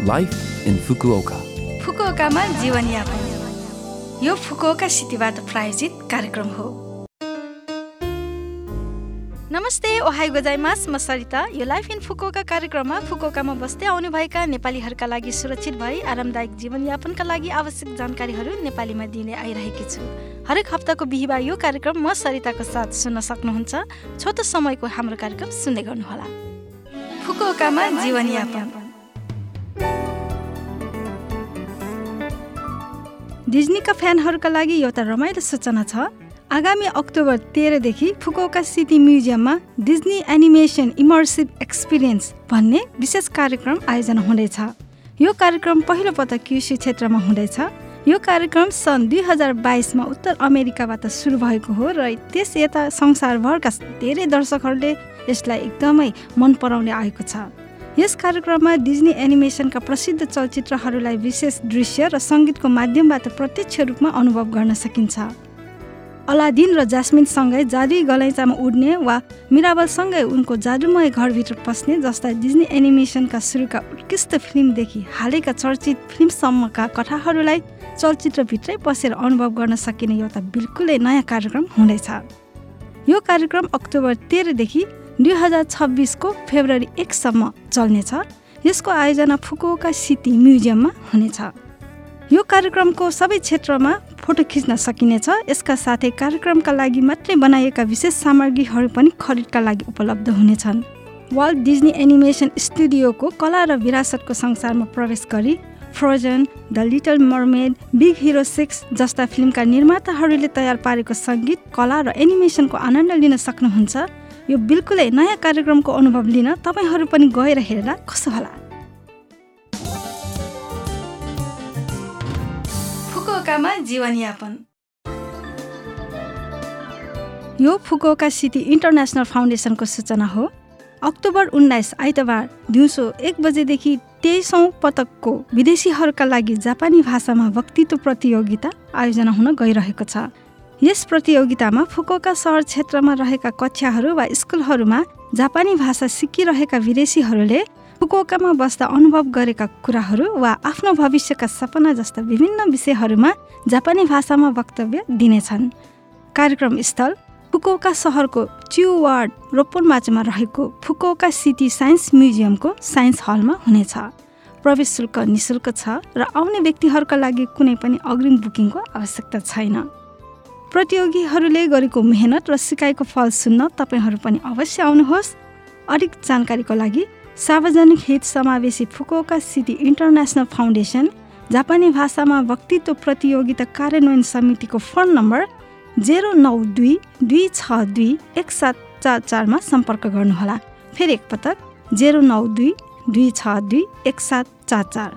Life in Fukuoka. फुकुओकामा जीवनयापन यो Fukuoka सिटीबाट प्रायोजित कार्यक्रम हो। नमस्ते, ओहाई गोजाइमास, म सरिता। यो लाइफ इन फुकुओका कार्यक्रममा फुकुओकामा बस्दै आउनुभएका नेपालीहरूका लागि सुरक्षित भई आरामदायक जीवनयापनका लागि आवश्यक जानकारीहरू नेपालीमा दिने आइरहेकी छु। हरेक हप्ताको बिहिबार यो कार्यक्रम म सरिताको साथ सुन्न सक्नुहुन्छ। छोटो समयको हाम्रो कार्यक्रम सुन्दै गर्नुहोला। फुकुओकामा जीवनयापन। डिज्नीका फ्यानहरूका लागि एउटा रमाइलो सूचना छ। आगामी अक्टोबर 13 देखि फुकुओका सिटी म्युजियममा डिज्नी एनिमेसन इमर्सिभ एक्सपिरियन्स भन्ने विशेष कार्यक्रम आयोजना हुँदैछ। यो कार्यक्रम पहिलो पटक क्युसी क्षेत्रमा हुँदैछ। यो कार्यक्रम सन् 2022मा उत्तर अमेरिकाबाट सुरु भएको हो र त्यस यता संसारभरका धेरै दर्शकहरूले यसलाई एकदमै मन पराउने आएको छ। यस कार्यक्रममा डिज्नी एनिमेसनका प्रसिद्ध चलचित्रहरूलाई विशेष दृश्य र सङ्गीतको माध्यमबाट प्रत्यक्ष रूपमा अनुभव गर्न सकिन्छ। अलादिन र जास्मिनसँगै जादुई गलैँचामा उड्ने वा मिराबलसँगै उनको जादुमय घरभित्र पस्ने जस्ता डिज्नी एनिमेसनका सुरुका उत्कृष्ट फिल्मदेखि हालैका चर्चित फिल्मसम्मका कथाहरूलाई चलचित्रभित्रै पसेर अनुभव गर्न सकिने एउटा बिल्कुलै नयाँ कार्यक्रम हुँदैछ। यो कार्यक्रम अक्टोबर 13 देखि 2026 को फेब्रुअरी 1 सम्म चल्नेछ। यसको आयोजना फुकुओका सिटी म्युजियममा हुनेछ। यो कार्यक्रमको सबै क्षेत्रमा फोटो खिच्न सकिनेछ। यसका साथै कार्यक्रमका लागि मात्रै बनाइएका विशेष सामग्रीहरू पनि खरिदका लागि उपलब्ध हुनेछन्। वाल्ट डिज्नी एनिमेसन स्टुडियोको कला र विरासतको संसारमा प्रवेश गरी Frozen, The Little Mermaid, Big Hero 6 जस्ता फिल्मका निर्माताहरूले तयार पारेको सङ्गीत, कला र एनिमेसनको आनन्द लिन सक्नुहुन्छ। यो बिल्कुलै नयाँ कार्यक्रमको अनुभव लिन तपाईहरू पनि गएर हेर्दा कसो होला। फुकुओकामा जीवनयापन। यो फुकुओका सिटी इन्टरनेसनल फाउन्डेसनको सूचना हो। अक्टोबर 19 आइतबार दिउँसो 1 बजेदेखि 23औं पटकको विदेशीहरूका लागि जापानी भाषामा वक्तृत्व प्रतियोगिता आयोजना हुन गइरहेको छ। यस प्रतियोगितामा फुकुओका सहर क्षेत्रमा रहेका कक्षाहरू वा स्कुलहरूमा जापानी भाषा सिकिरहेका विदेशीहरूले फुकुओकामा बस्दा अनुभव गरेका कुराहरू वा आफ्नो भविष्यका सपना जस्ता विभिन्न विषयहरूमा जापानी भाषामा वक्तव्य दिनेछन्। कार्यक्रम स्थल फुकुओका सहरको चियुवार्ड रोप्पोनमाचुमा रहेको फुकुओका सिटी साइन्स म्युजियमको साइन्स हलमा हुनेछ। प्रवेश शुल्क निःशुल्क छ र आउने व्यक्तिहरूका लागि कुनै पनि अग्रिम बुकिङको आवश्यकता छैन। प्रतियोगीहरूले गरेको मेहनत र सिकाइको फल सुन्न तपाईहरू पनि अवश्य आउनुहोस्। अधिक जानकारीको लागि सार्वजनिक हित समावेशी फुकुओका सिटी इन्टरनेसनल फाउन्डेसन जापानी भाषामा वक्तृत्व प्रतियोगिता कार्यान्वयन समितिको फोन नम्बर 092-262-1744 मा सम्पर्क गर्नुहोला। फेरि एकपटक 092-262-1744।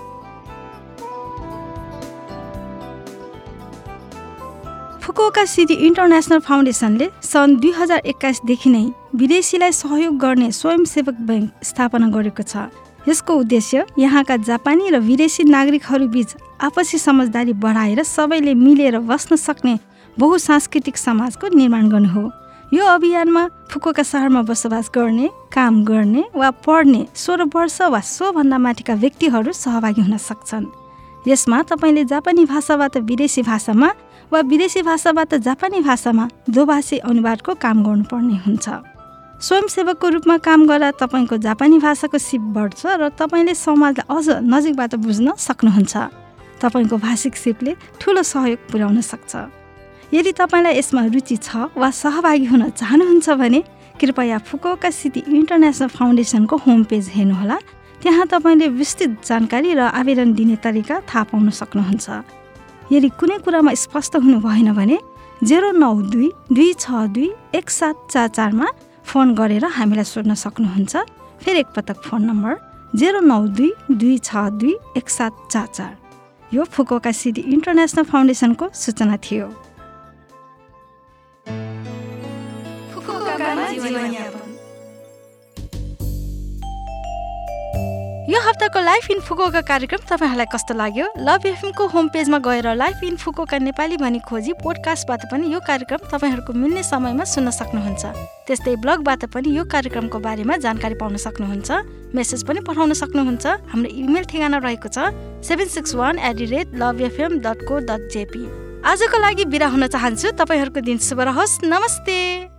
फुकुओका सिटी इन्टरनेसनल फाउन्डेसनले सन् 2021 देखि नै विदेशीलाई सहयोग गर्ने स्वयंसेवक बैंक स्थापना गरेको छ। यसको उद्देश्य यहाँका जापानी र विदेशी नागरिकहरूबीच आपसी समझदारी बढाएर सबैले मिलेर बस्न सक्ने बहुसांस्कृतिक समाजको निर्माण गर्नु हो। यो अभियानमा फुकुओका सहरमा बसोबास गर्ने, काम गर्ने वा पढ्ने 16 वर्ष वा सोभन्दा माथिका व्यक्तिहरू सहभागी हुन सक्छन्। यसमा तपाईले जापानी भाषाबाट विदेशी भाषामा वा विदेशी भाषाबाट जापानी भाषामा दोभाषी अनुवादको काम गर्नुपर्ने हुन्छ। स्वयंसेवकको रूपमा काम गर्दा तपाईँको जापानी भाषाको सिप बढ्छ र तपाईँले समाजलाई अझ नजिकबाट बुझ्न सक्नुहुन्छ। तपाईँको भाषिक सिपले ठुलो सहयोग पुर्याउन सक्छ। यदि तपाईँलाई यसमा रुचि छ वा सहभागी हुन चाहनुहुन्छ भने कृपया फुकुओका सिटी इन्टरनेसनल फाउन्डेसनको होम पेज हेर्नुहोला। त्यहाँ तपाईँले विस्तृत जानकारी र आवेदन दिने तरिका थाहा पाउन सक्नुहुन्छ। यदि कुनै कुरामा स्पष्ट हुनु भएन भने 092-262-1744 मा फोन गरेर हामीलाई सोध्न सक्नुहुन्छ। फेरि एकपटक फोन नम्बर 092-262-1744। यो फुकुओका सिटी इन्टरनेसनल फाउन्डेसनको सूचना थियो। यो हप्ताको लाइफ इन फुकुओका कार्यक्रम तपाईहरुलाई कस्तो लाग्यो? लभ एफएम को होम पेजमा गएर लाइफ इन फुकुओका नेपाली भनी खोजी पोडकास्टबाट पनि यो कार्यक्रम तपाईहरुको मिल्ने समयमा सुन्न सक्नुहुन्छ। त्यस्तै ब्लगबाट पनि यो कार्यक्रमको बारेमा जानकारी पाउन सक्नुहुन्छ। मेसेज पनि पठाउन सक्नुहुन्छ। हाम्रो इमेल ठेगाना रहेको छ 761@lovefm.co.jp। आजको लागि बिदा हुन चाहन्छु। तपाईहरुको दिन शुभ रहोस्। नमस्ते।